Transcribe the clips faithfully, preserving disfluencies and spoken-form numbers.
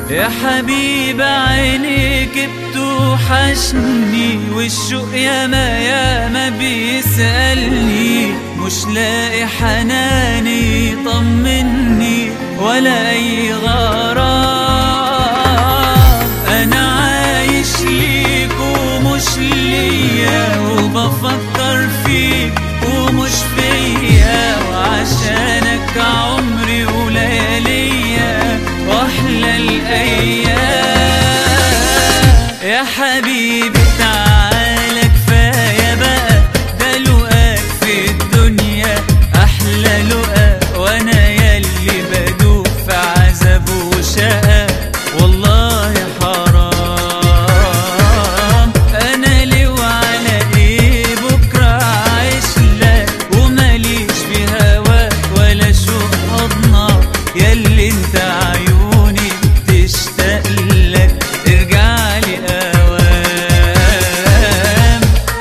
يا حبيب عينيك بتوحشني، والشوق ياما ياما بيسألني، مش لاقي حناني طمني ولا أي غرام. أنا عايش ليك ومش ليا، وبفكر فيك ومش فيا، وعشانك عمري ولياليا واحلى الايام. يا حبيبي تعالى كفايه بقى، ده لقاك في الدنيا احلى لقا، وانا ياللي بدوب في عذاب وشقا والله حرام. انا ليه وعلى ايه بكره عايش لك، وماليش في هواك ولا شوق حضنك، ياللي انت عيوني تشتاق لك، ارجع لي اوام.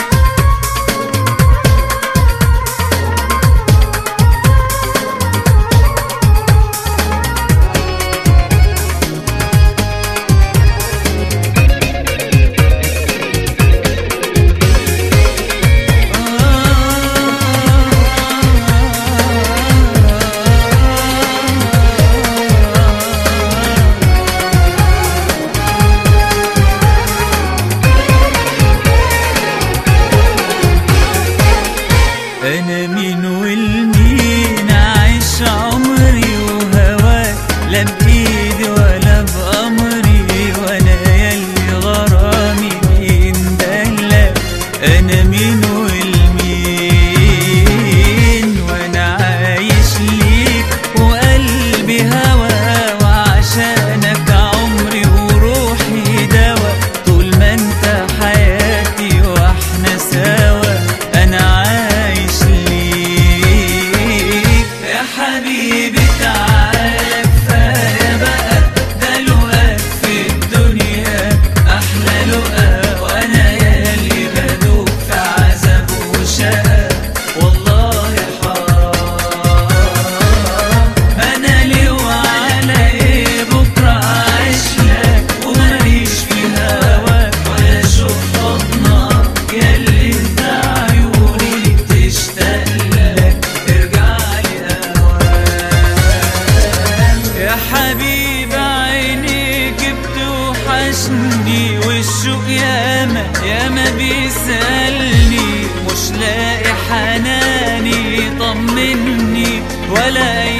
أنا مين والمين أعيش عمري وهواك، لا بإيدي ولا بأمري، وأنا ياللي غرامي بيندلك. أنا مين والمين وأنا عايش ليك وقلبي هوا، وعشانك عمري وروحي دوا، طول ما أنت حياتي وإحنا سوا. أنا عايش حبيبي تعالى كفاية بقى، ده لقاك في الدنيا أحلى لقا، وأنا ياللي بدوب في عذاب وشقا والله حرام. أنا ليه وعلى إيه بكرة عايش لك، وماليش في هواك ولا شوق حضنك، ياللي انت عيوني تشتاق لك، ارجع لي يا حبيب عينيك بتوحشني، والشوق ياما ياما بيسألني، مش لاقي حناني طمني ولا